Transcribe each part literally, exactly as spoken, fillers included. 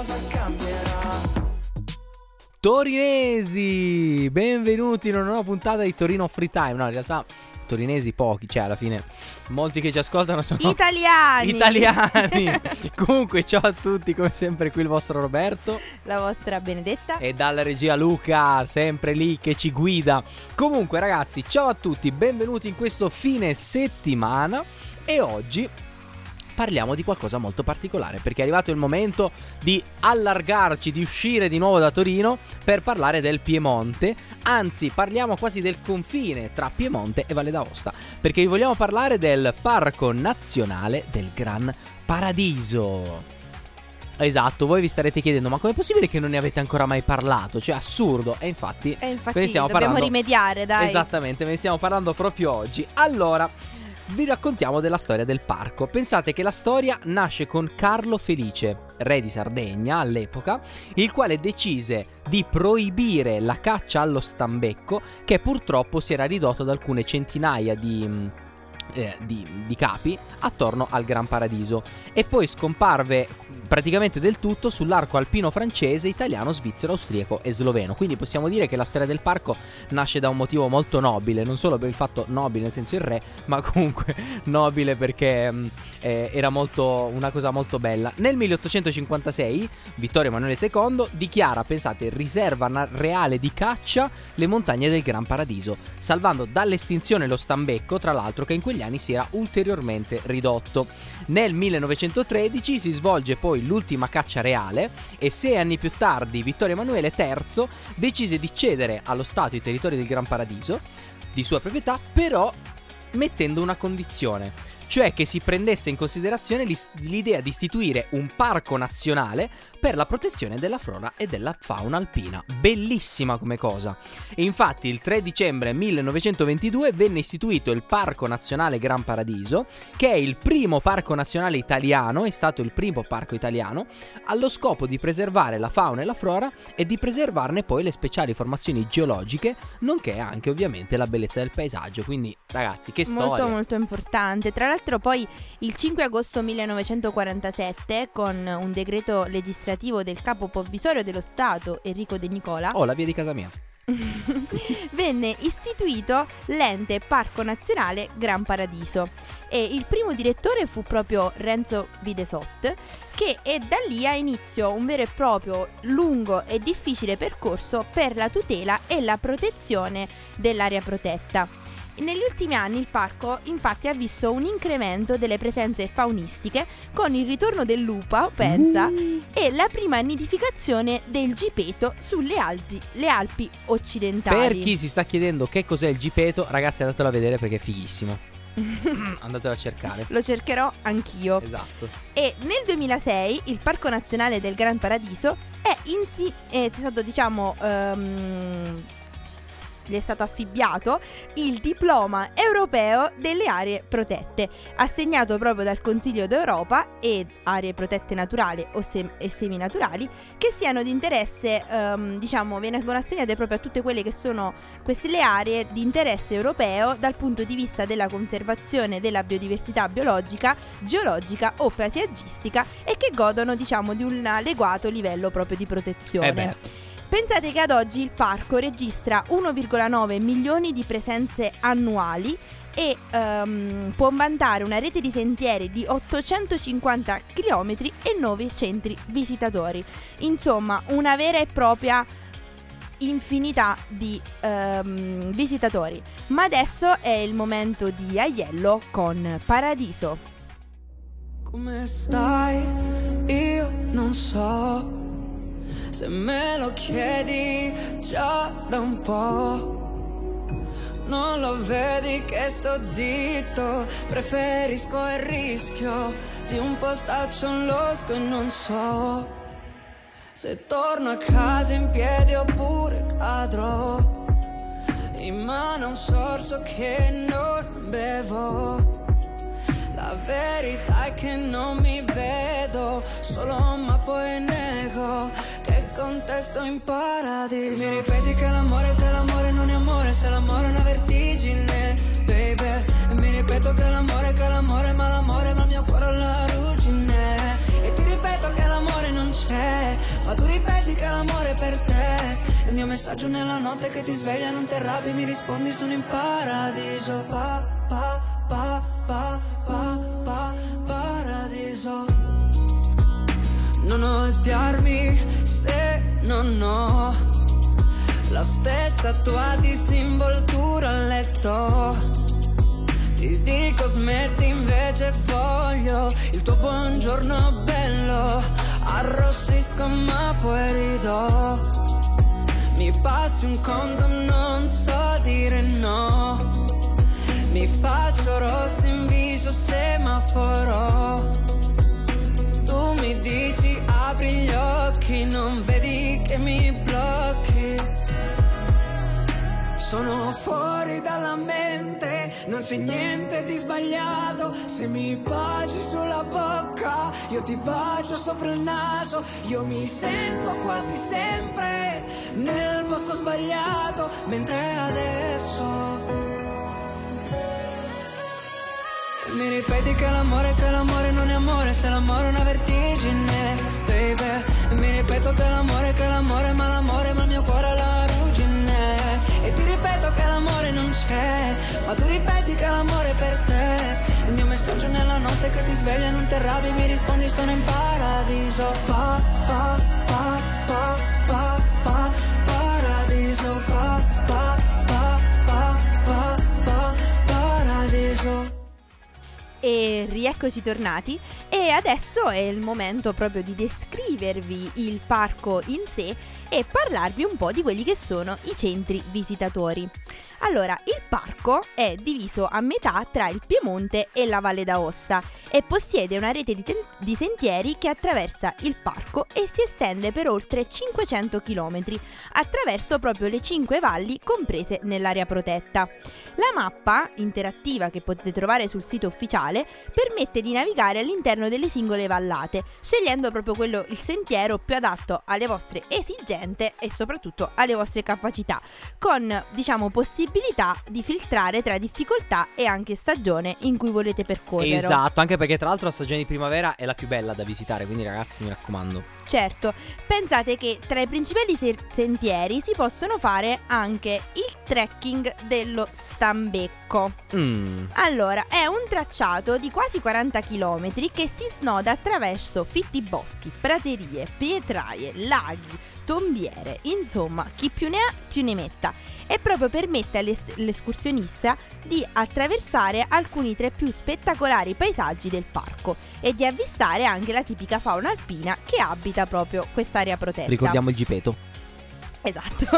cosa cambierà. Torinesi, benvenuti in una nuova puntata di Torino Free Time. No, in realtà torinesi pochi, cioè alla fine molti che ci ascoltano sono italiani. Italiani. Comunque ciao a tutti, come sempre qui il vostro Roberto, la vostra Benedetta, e dalla regia Luca, sempre lì che ci guida. Comunque ragazzi, ciao a tutti, benvenuti in questo fine settimana. E oggi parliamo di qualcosa molto particolare, perché è arrivato il momento di allargarci, di uscire di nuovo da Torino per parlare del Piemonte. Anzi, parliamo quasi del confine tra Piemonte e Valle d'Aosta, perché vi vogliamo parlare del Parco Nazionale del Gran Paradiso. Esatto, voi vi starete chiedendo: ma com'è possibile che non ne avete ancora mai parlato? Cioè, assurdo. E infatti, e infatti ve ne stiamo dobbiamo parlando... rimediare, dai. Esattamente, ve ne stiamo parlando proprio oggi. Allora, vi raccontiamo della storia del parco. Pensate che la storia nasce con Carlo Felice, re di Sardegna all'epoca, il quale decise di proibire la caccia allo stambecco, che purtroppo si era ridotto ad alcune centinaia di, eh, di, di capi attorno al Gran Paradiso, e poi scomparve praticamente del tutto sull'arco alpino francese, italiano, svizzero, austriaco e sloveno. Quindi possiamo dire che la storia del parco nasce da un motivo molto nobile, non solo per il fatto nobile nel senso il re, ma comunque nobile perché mh, eh, era molto una cosa molto bella. Nel milleottocentocinquantasei Vittorio Emanuele secondo dichiara, pensate, riserva na- reale di caccia le montagne del Gran Paradiso, salvando dall'estinzione lo stambecco, tra l'altro, che in quegli anni si era ulteriormente ridotto. Nel millenovecentotredici si svolge poi l'ultima caccia reale, e sei anni più tardi Vittorio Emanuele terzo decise di cedere allo Stato i territori del Gran Paradiso di sua proprietà, però mettendo una condizione, cioè che si prendesse in considerazione l'idea di istituire un parco nazionale per la protezione della flora e della fauna alpina. Bellissima come cosa. E infatti il tre dicembre millenovecentoventidue venne istituito il Parco Nazionale Gran Paradiso, che è il primo parco nazionale italiano, è stato il primo parco italiano, allo scopo di preservare la fauna e la flora e di preservarne poi le speciali formazioni geologiche, nonché anche ovviamente la bellezza del paesaggio. Quindi ragazzi, che storia! Molto molto importante. Tra l'altro poi il cinque agosto millenovecentoquarantasette, con un decreto legislativo del capo provvisorio dello Stato Enrico De Nicola, oh, la via di casa mia, venne istituito l'ente Parco Nazionale Gran Paradiso, e il primo direttore fu proprio Renzo Videsot, che è da lì ha inizio un vero e proprio lungo e difficile percorso per la tutela e la protezione dell'area protetta. Negli ultimi anni il parco infatti ha visto un incremento delle presenze faunistiche, con il ritorno del lupo, pensa, mm. e la prima nidificazione del gipeto sulle Alzi, le Alpi occidentali. Per chi si sta chiedendo che cos'è il gipeto, ragazzi, andatelo a vedere perché è fighissimo. Andatelo a cercare. Lo cercherò anch'io. Esatto. E nel duemilasei il Parco Nazionale del Gran Paradiso è, insi- è stato diciamo um, gli è stato affibbiato il diploma europeo delle aree protette, assegnato proprio dal Consiglio d'Europa, ed aree protette naturali o sem- e seminaturali che siano di interesse, um, diciamo, vengono assegnate proprio a tutte quelle che sono queste le aree di interesse europeo dal punto di vista della conservazione della biodiversità biologica, geologica o paesaggistica, e che godono, diciamo, di un adeguato livello proprio di protezione. Eh beh. Pensate che ad oggi il parco registra uno virgola nove milioni di presenze annuali e um, può vantare una rete di sentieri di ottocentocinquanta chilometri e nove centri visitatori. Insomma, una vera e propria infinità di um, visitatori. Ma adesso è il momento di Aiello con Paradiso. Come stai? Io non so se me lo chiedi già da un po'. Non lo vedi che sto zitto? Preferisco il rischio di un postaccio losco e non so se torno a casa in piedi oppure cadrò in mano a un sorso che non bevo. La verità è che non mi vedo solo, ma poi nego che con te sto in paradiso. Mi ripeti che l'amore è l'amore non è amore, se l'amore è una vertigine, baby. E mi ripeto che l'amore, che l'amore, ma l'amore, ma il mio cuore è la ruggine. E ti ripeto che l'amore non c'è, tu ripeti che l'amore è per te. Il mio messaggio nella notte che ti sveglia, non ti arrabbi, mi rispondi sono in paradiso. Pa, pa, pa, pa, pa, pa, paradiso. Non odiarmi se non ho la stessa tua disinvoltura a letto. Ti dico smetti invece voglio il tuo buongiorno bello. Arrossisco ma poi rido. Mi passi un conto, non so dire no. Mi faccio rosso in viso, semaforo. Tu mi dici apri gli occhi, non vedi che mi blocchi. Sono fuori dalla mente, non c'è niente di sbagliato. Se mi baci sulla bocca, io ti bacio sopra il naso. Io mi sento quasi sempre nel posto sbagliato, mentre adesso mi ripeti che l'amore, che l'amore non è amore, se l'amore è una vertigine, baby. E mi ripeto che l'amore, che l'amore, ma l'amore, ma il mio cuore è la ruggine. E ti ripeto che l'amore non c'è, ma tu ripeti che l'amore è per te. Il mio messaggio nella notte che ti sveglia, non ti arrabbi, mi rispondi sono in paradiso. Pa, pa, pa, pa, pa, pa, paradiso. Pa, pa, pa, pa, pa, pa, paradiso. E rieccoci tornati e adesso è il momento proprio di descrivervi il parco in sé e parlarvi un po' di quelli che sono i centri visitatori. Allora, il parco è diviso a metà tra il Piemonte e la Valle d'Aosta e possiede una rete di, ten- di sentieri che attraversa il parco e si estende per oltre cinquecento chilometri attraverso proprio le cinque valli comprese nell'area protetta. La mappa interattiva che potete trovare sul sito ufficiale permette di navigare all'interno delle singole vallate, scegliendo proprio quello, il sentiero più adatto alle vostre esigenze e soprattutto alle vostre capacità, con, diciamo, possibilità di filtrare tra difficoltà e anche stagione in cui volete percorrere. Esatto, anche perché tra l'altro la stagione di primavera è la più bella da visitare, quindi ragazzi mi raccomando. Certo, pensate che tra i principali se- sentieri si possono fare anche il trekking dello Stambecco. Mm. Allora, è un tracciato di quasi quaranta chilometri che si snoda attraverso fitti boschi, praterie, pietraie, laghi, tombiere, insomma, chi più ne ha più ne metta. E proprio permette all'es- all'escursionista di attraversare alcuni tra i più spettacolari paesaggi del parco e di avvistare anche la tipica fauna alpina che abita proprio quest'area protetta. Ricordiamo il Gipeto. Esatto.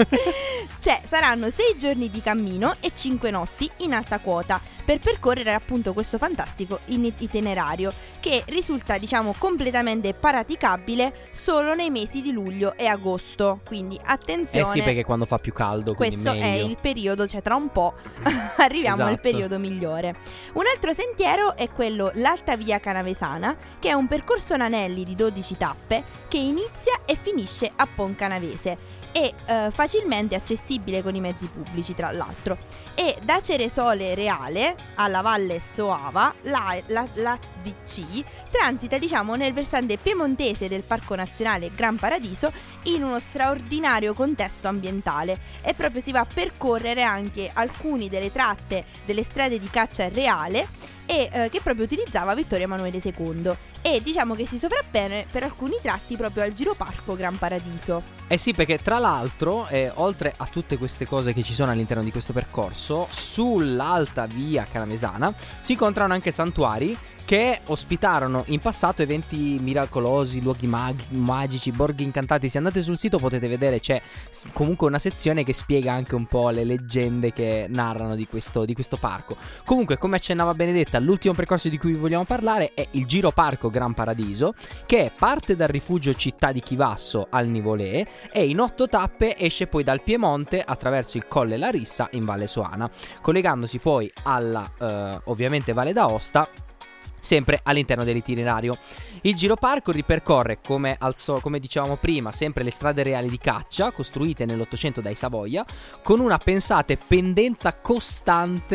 Cioè, saranno sei giorni di cammino e cinque notti in alta quota per percorrere appunto questo fantastico in- itinerario che risulta, diciamo, completamente praticabile solo nei mesi di luglio e agosto. Quindi attenzione. Eh sì, perché quando fa più caldo, quindi questo meglio. è il periodo, cioè tra un po' arriviamo Esatto. al periodo migliore. Un altro sentiero è quello l'Alta Via Canavesana, che è un percorso in anelli di dodici tappe che inizia e finisce a Poncanavese e eh, facilmente accessibile con i mezzi pubblici, tra l'altro. E da Ceresole Reale alla Valle Soava la, la, la D C transita, diciamo, nel versante piemontese del Parco Nazionale Gran Paradiso in uno straordinario contesto ambientale e proprio si va a percorrere anche alcuni delle tratte delle strade di caccia reale e eh, che proprio utilizzava Vittorio Emanuele secondo e diciamo che si sovrappone per alcuni tratti proprio al Giro Parco Gran Paradiso. Eh sì, perché tra l'altro, eh, oltre a tutte queste cose che ci sono all'interno di questo percorso, sull'Alta Via Canavesana si incontrano anche santuari che ospitarono in passato eventi miracolosi, luoghi mag- magici, borghi incantati. Se andate sul sito potete vedere, c'è comunque una sezione che spiega anche un po' le leggende che narrano di questo, di questo parco. Comunque, come accennava Benedetta, l'ultimo percorso di cui vi vogliamo parlare è il Giro Parco Gran Paradiso, che parte dal rifugio Città di Chivasso al Nivolè e in otto tappe esce poi dal Piemonte attraverso il Colle Larissa in Valle Soana, collegandosi poi alla eh, ovviamente Valle d'Aosta, sempre all'interno dell'itinerario. Il Giro Parco ripercorre, come, al so- come dicevamo prima, sempre le strade reali di caccia costruite nell'Ottocento dai Savoia, con una, pensate, pendenza costante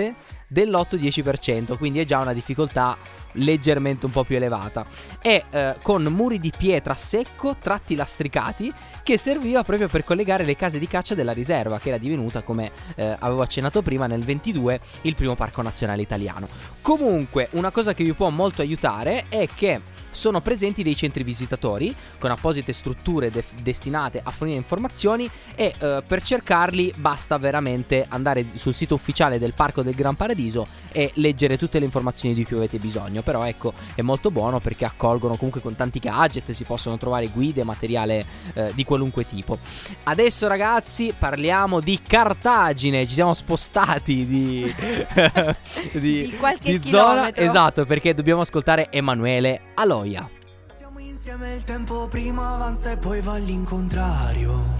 dell'otto dieci per cento, quindi è già una difficoltà leggermente un po' più elevata, e eh, con muri di pietra secco tratti lastricati, che serviva proprio per collegare le case di caccia della riserva, che era divenuta, come eh, avevo accennato prima, nel ventidue il primo parco nazionale italiano. Comunque, una cosa che vi può molto aiutare è che sono presenti dei centri visitatori con apposite strutture de- destinate a fornire informazioni, e eh, per cercarli basta veramente andare sul sito ufficiale del Parco del Gran Paradiso e leggere tutte le informazioni di cui avete bisogno. Però ecco, è molto buono perché accolgono comunque con tanti gadget, si possono trovare guide, materiale eh, di qualunque tipo. Adesso ragazzi parliamo di Cartagine, ci siamo spostati di, di, di qualche di zona, chilometro. esatto, perché dobbiamo ascoltare Emanuele Aloia. Siamo insieme, il tempo prima avanza e poi va all'incontrario.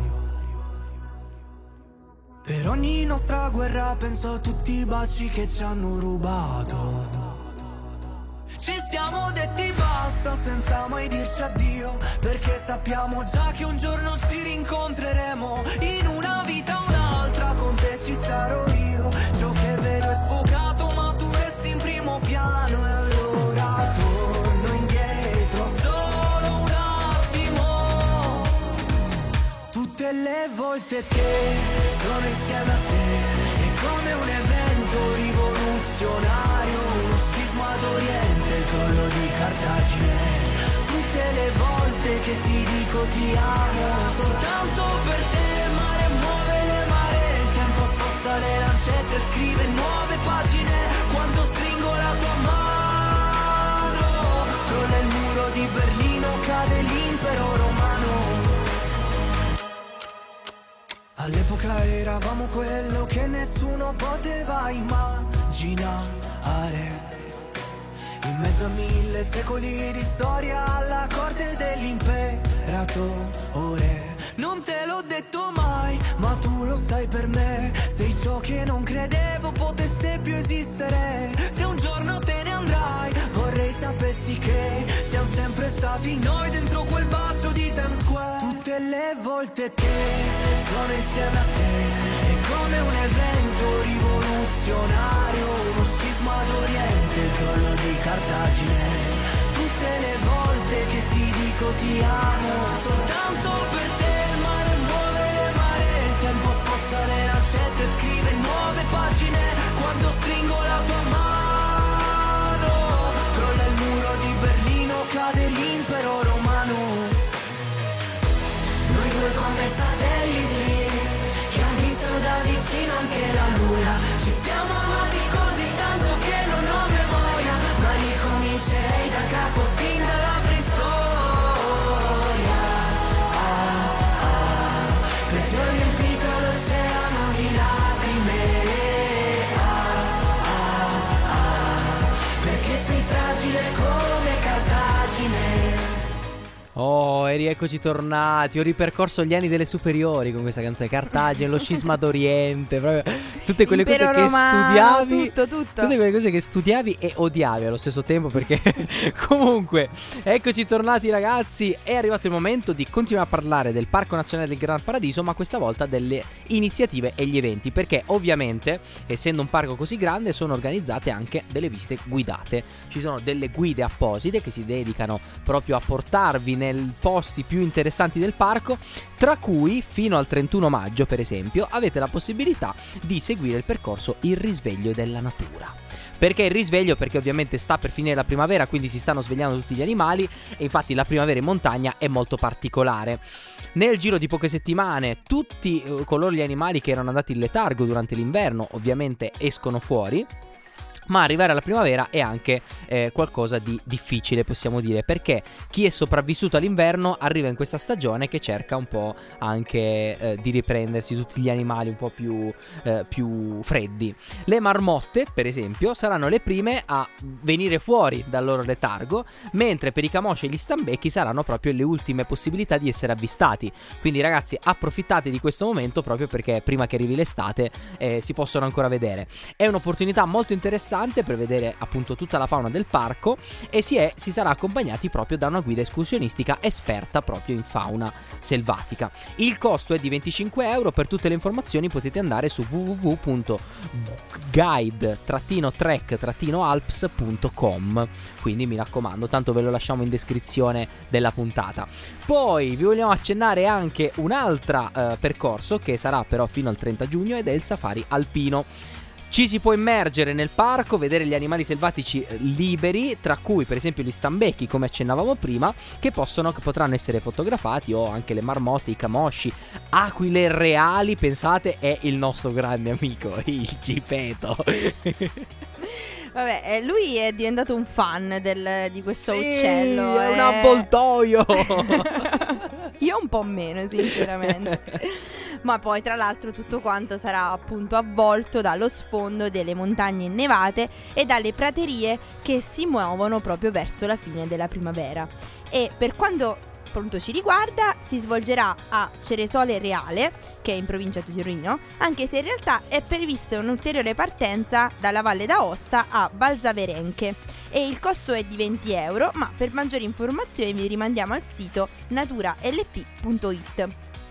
Per ogni nostra guerra penso a tutti i baci che ci hanno rubato. Ci siamo detti basta senza mai dirci addio, perché sappiamo già che un giorno ci rincontreremo. In una vita o un'altra con te ci sarò io. Ciò che vedo è sfocato ma tu resti in primo piano. E allora torno indietro solo un attimo. Tutte le volte che sono insieme a te è come un evento rivoluzionario, uno scisma d'Oriente, il crollo di Cartagine. Tutte le volte che ti dico ti amo, soltanto per te il mare muove le maree, il tempo sposta le lancette, scrive nuove pagine. Quando stringo la tua mano, crolla il muro di Berlino, cade l'impero romano. All'epoca eravamo quello che nessuno poteva immaginare. In mezzo a mille secoli di storia, alla corte dell'imperatore. Non te l'ho detto mai, ma tu lo sai per me. Sei ciò che non credevo potesse più esistere. Se un giorno te ne andrai, vorrei sapessi che siamo sempre stati noi dentro quel bacio di Times Square. Tutte le volte che sono insieme a te è come un evento rivoluzionario, uno scisma d'Oriente, il crollo di Cartagine. Tutte le volte che ti dico ti amo, soltanto per te il mare muove le maree, il tempo sposta le lancette, scrive nuove pagine. Quando stringo la tua mano, crolla il muro di Berlino, cade l'impero romano. Noi due come satelliti che han visto da vicino anche la luna. Ci siamo amati così tanto che non ho memoria, ma ricomincerei da capo fin dalla preistoria. Ah, ah, per te ho riempito l'oceano di lacrime. Ah, ah, ah, perché sei fragile come Cartagine. Oh, e rieccoci tornati. Ho ripercorso gli anni delle superiori con questa canzone. Cartagine, lo scisma d'Oriente, proprio tutte quelle Impero cose che romano, studiavi, tutto, tutto. tutte quelle cose che studiavi e odiavi allo stesso tempo, perché comunque eccoci tornati ragazzi. È arrivato il momento di continuare a parlare del Parco Nazionale del Gran Paradiso, ma questa volta delle iniziative e gli eventi, perché ovviamente essendo un parco così grande sono organizzate anche delle visite guidate. Ci sono delle guide apposite che si dedicano proprio a portarvi nei posti più interessanti del parco, tra cui fino al trentuno maggio per esempio avete la possibilità di seguire il percorso Il risveglio della natura. Perché il risveglio? Perché ovviamente sta per finire la primavera, quindi si stanno svegliando tutti gli animali, e infatti la primavera in montagna è molto particolare. Nel giro di poche settimane tutti eh, coloro gli animali che erano andati in letargo durante l'inverno ovviamente escono fuori. Ma arrivare alla primavera è anche eh, qualcosa di difficile, possiamo dire, perché chi è sopravvissuto all'inverno arriva in questa stagione che cerca un po' anche eh, di riprendersi tutti gli animali un po' più, eh, più freddi. Le marmotte, per esempio, saranno le prime a venire fuori dal loro letargo, mentre per i camosci e gli stambecchi saranno proprio le ultime possibilità di essere avvistati. Quindi ragazzi, approfittate di questo momento proprio perché prima che arrivi l'estate eh, si possono ancora vedere. È un'opportunità molto interessante interessante per vedere appunto tutta la fauna del parco, e si, è, si sarà accompagnati proprio da una guida escursionistica esperta proprio in fauna selvatica. Il costo è di venticinque euro. Per tutte le informazioni potete andare su w w w punto guide trek alps punto com, quindi mi raccomando, tanto ve lo lasciamo in descrizione della puntata. Poi vi vogliamo accennare anche un altro eh, percorso che sarà però fino al trenta giugno, ed è il safari alpino. Ci si può immergere nel parco, vedere gli animali selvatici liberi, tra cui per esempio gli stambecchi, come accennavamo prima, che possono che potranno essere fotografati, o anche le marmotte, i camosci, aquile reali. Pensate, è il nostro grande amico, il Gipeto. Vabbè, lui è diventato un fan del, di questo sì, uccello. È eh. un avvoltoio. Io un po' meno, sinceramente. Ma poi tra l'altro tutto quanto sarà appunto avvolto dallo sfondo delle montagne innevate e dalle praterie che si muovono proprio verso la fine della primavera. E per quanto appunto ci riguarda, si svolgerà a Ceresole Reale, che è in provincia di Torino, anche se in realtà è prevista un'ulteriore partenza dalla Valle d'Aosta a Valzaverenche, e il costo è di venti euro, ma per maggiori informazioni vi rimandiamo al sito natura l p punto i t.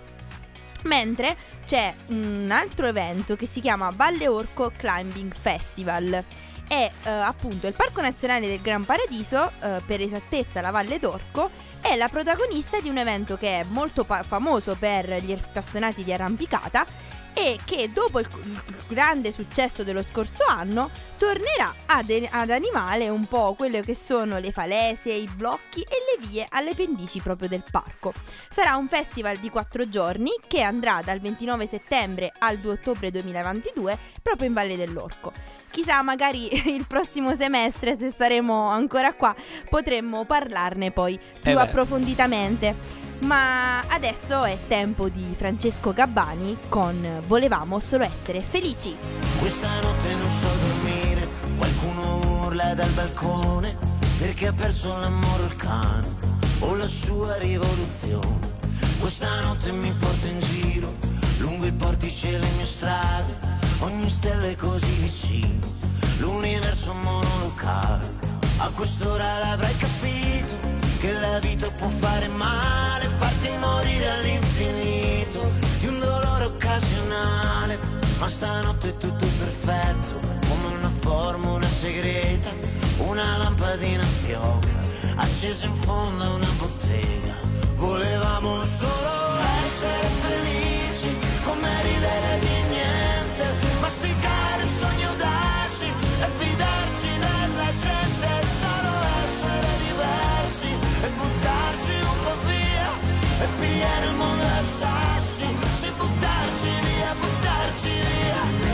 Mentre c'è un altro evento che si chiama Valle Orco Climbing Festival. È eh, appunto il Parco Nazionale del Gran Paradiso, eh, per esattezza la Valle d'Orco, è la protagonista di un evento che è molto pa- famoso per gli appassionati di arrampicata, e che dopo il, il grande successo dello scorso anno tornerà ad, ad animare un po' quelle che sono le falesie, i blocchi e le vie alle pendici proprio del parco. Sarà un festival di quattro giorni che andrà dal ventinove settembre al due ottobre duemilaventidue proprio in Valle dell'Orco. Chissà, magari il prossimo semestre, se saremo ancora qua, potremmo parlarne poi più eh approfonditamente. Ma adesso è tempo di Francesco Gabbani con Volevamo solo essere felici. Questa notte non so dormire, qualcuno urla dal balcone perché ha perso l'amore o il cane o la sua rivoluzione. Questa notte mi porta in giro lungo i portici e le mie strade, ogni stella è così vicino, l'universo monolocale. A quest'ora l'avrai capito che la vita può fare male, farti morire all'infinito di un dolore occasionale. Ma stanotte è tutto perfetto, come una formula segreta, una lampadina fioca accesa in fondo a una bottega. Volevamo solo essere felici, come ridere di niente, masticare sogni audaci e fidarci della gente, solo essere diversi e buttarci un po' via e pigliare il mondo a sassi, sì, buttarci via, buttarci via.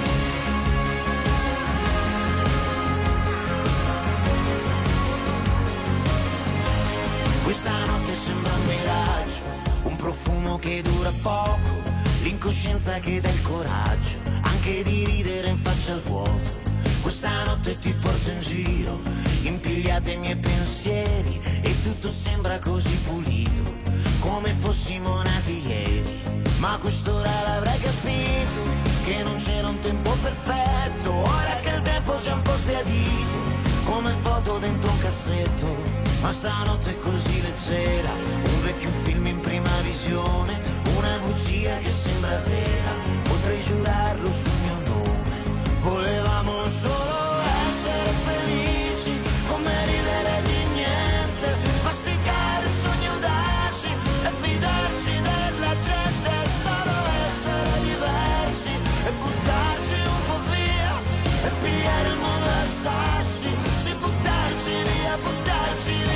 Questa notte sembra un miraggio, un profumo che dura poco, l'incoscienza che dà il coraggio anche di ridere in faccia al vuoto. Questa notte ti porto in giro, impigliate i miei pensieri, e tutto sembra così pulito, come fossimo nati ieri. Ma a quest'ora l'avrai capito, che non c'era un tempo perfetto, ora che il tempo c'è un po' sbiadito, come foto dentro un cassetto. Ma stanotte è così leggera, un vecchio film in prima visione, una bugia che sembra vera, potrei giurarlo sul mio nome. Volevamo solo essere felici, come ridere di niente, masticare sogni audaci e fidarci della gente, solo essere diversi e buttarci un po' via e pigliare il mondo a sassi, sì, buttarci via, buttarci via.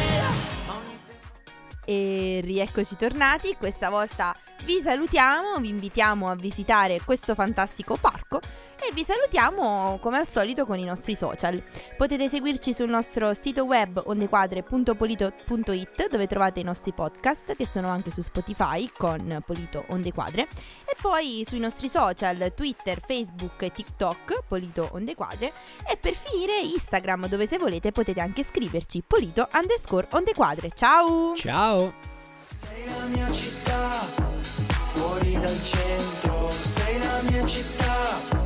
E rieccoci tornati, questa volta vi salutiamo, vi invitiamo a visitare questo fantastico parco e vi salutiamo come al solito con i nostri social. Potete seguirci sul nostro sito web ondequadre punto polito punto it, dove trovate i nostri podcast che sono anche su Spotify con Polito Ondequadre, e poi sui nostri social Twitter, Facebook e TikTok Polito Ondequadre, e per finire Instagram, dove se volete potete anche scriverci Polito underscore Ondequadre. Ciao! Ciao! Sei la mia città, fuori dal centro, sei la mia città.